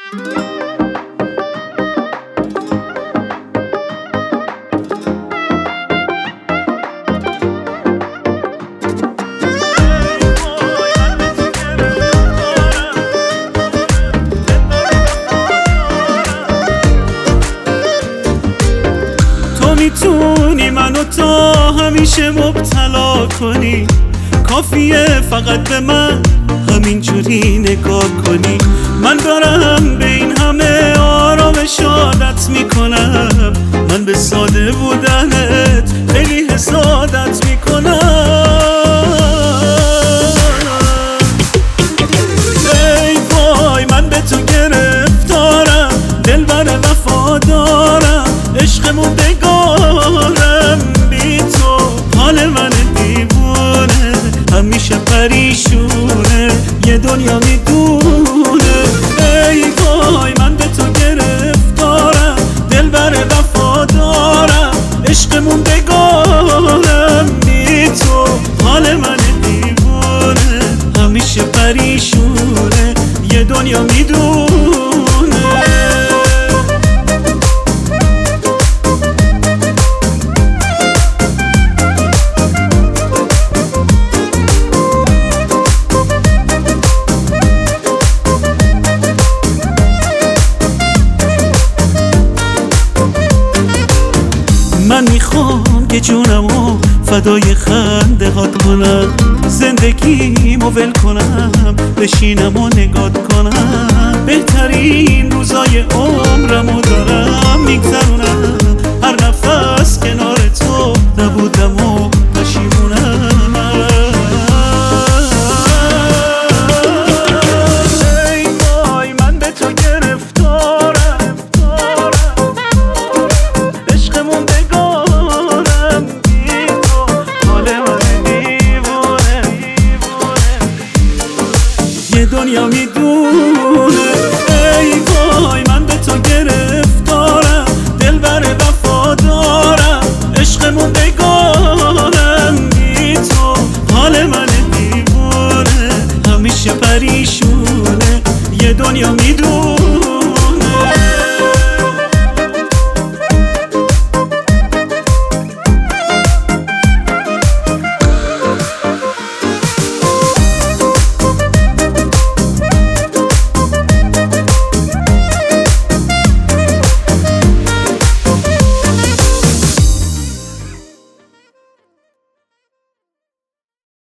میتونی منو تا همیشه مبتلا کنی، کافیه فقط به من همینجوری نگاه کنی. من دارم به این همه آرامش عادت میکنم، من به ساده بودنت خیلی حسادت میکنم. ای وای من به تو گرفتارم، دلبر وفادارم، عشقمون بگارم بی تو، حال من دیوونه همیشه پریشونه، یه دنیا میدونه. ای وای من به تو گرفتارم، دلبر وفادارم، عشقمون بگارم بی تو، حال من دیوونه همیشه پریشونه، یه دنیا میدونه. من میخوام که جونمو فدای خنده هات کنم، زندگیمو ول کنم، بشینم و نگات کنم. بهترین روزای عمرمو دارم میگذرونم، هر نفس کنار تو نبودم و پشیمونم. ای وای من به تو گرفتارم، عشقمون بگارم بی تو، حال من دیوونه یه دنیا میدونه. ای وای من به تو گرفتارم، دلبر وفادارم، عشقمون بگارم بی تو، حال من دیوونه همیشه پریشونه، یه دنیا میدونه.